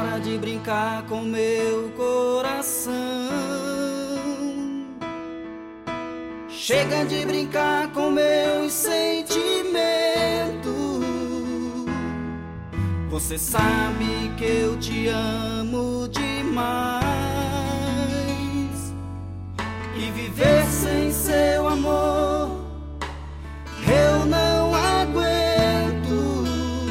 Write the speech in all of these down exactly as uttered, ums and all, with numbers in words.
Para de brincar com meu coração. Chega de brincar com meus sentimentos. Você sabe que eu te amo demais, e viver sem seu amor eu não aguento.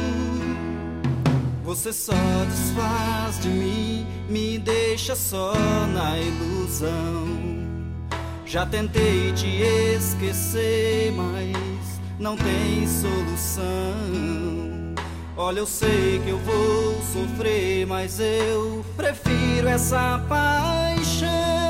Você só desfaz de mim, me deixa só na ilusão. Já tentei te esquecer, mas não tem solução. Olha, eu sei que eu vou sofrer, mas eu prefiro essa paixão.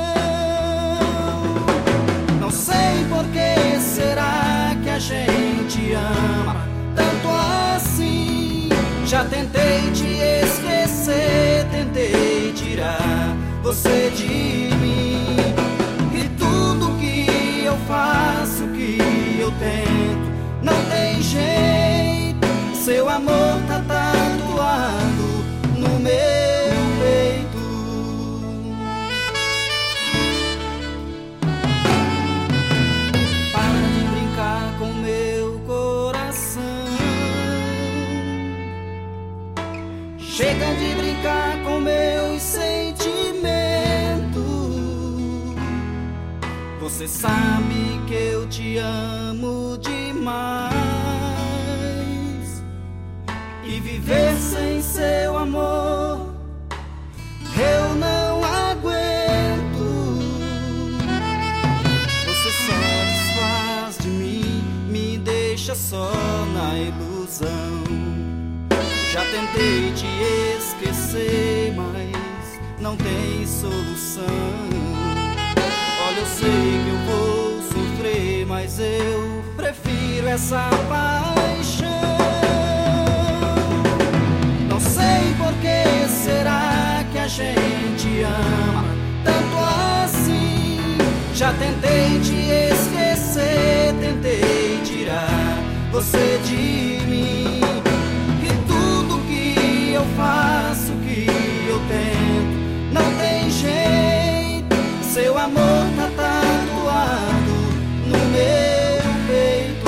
Não sei por que será que a gente ama tanto assim. Já tentei te esquecer, tentei tirar você de mim, e tudo que eu faço, que eu tento, não tem jeito. Seu amor tá tatuado no meu peito. Para de brincar com meu coração. Chega de brincar com meus sentimentos. Você sabe que eu te amo demais, e viver sem seu amor eu não aguento. Você só desfaz de mim, me deixa só na ilusão. Já tentei te esquecer, mas não tem solução. Olha, eu sei que eu vou sofrer, mas eu prefiro essa paixão. Não sei por que será que a gente ama tanto assim. Já tentei te esquecer, tentei tirar você de mim, e tudo que eu faço, que eu tento, não tem jeito. Seu amor tá tatuado no meu peito.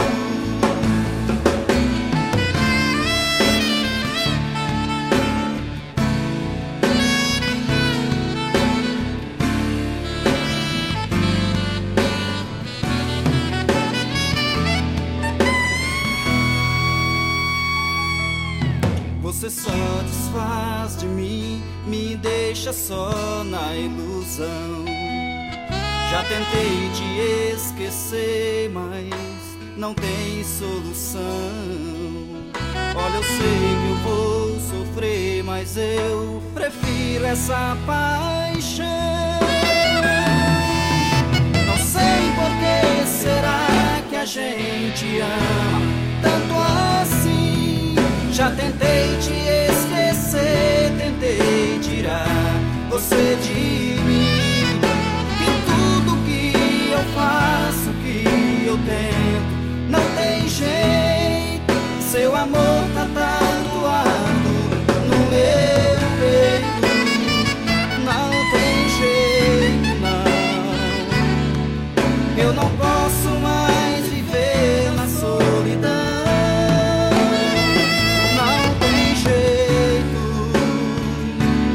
Você só desfaz de mim, me deixa só na ilusão. Já tentei te esquecer, mas não tem solução. Olha, eu sei que eu vou sofrer, mas eu prefiro essa paixão. Não sei por que será que a gente ama tanto assim. Já tentei te esquecer, tentei tirar você de mim, e tudo que eu faço, que eu tento, não tem jeito. Seu amor tá tatuado no meu peito. Não tem jeito, não. Eu não posso mais viver na solidão.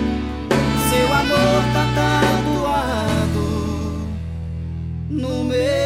No meu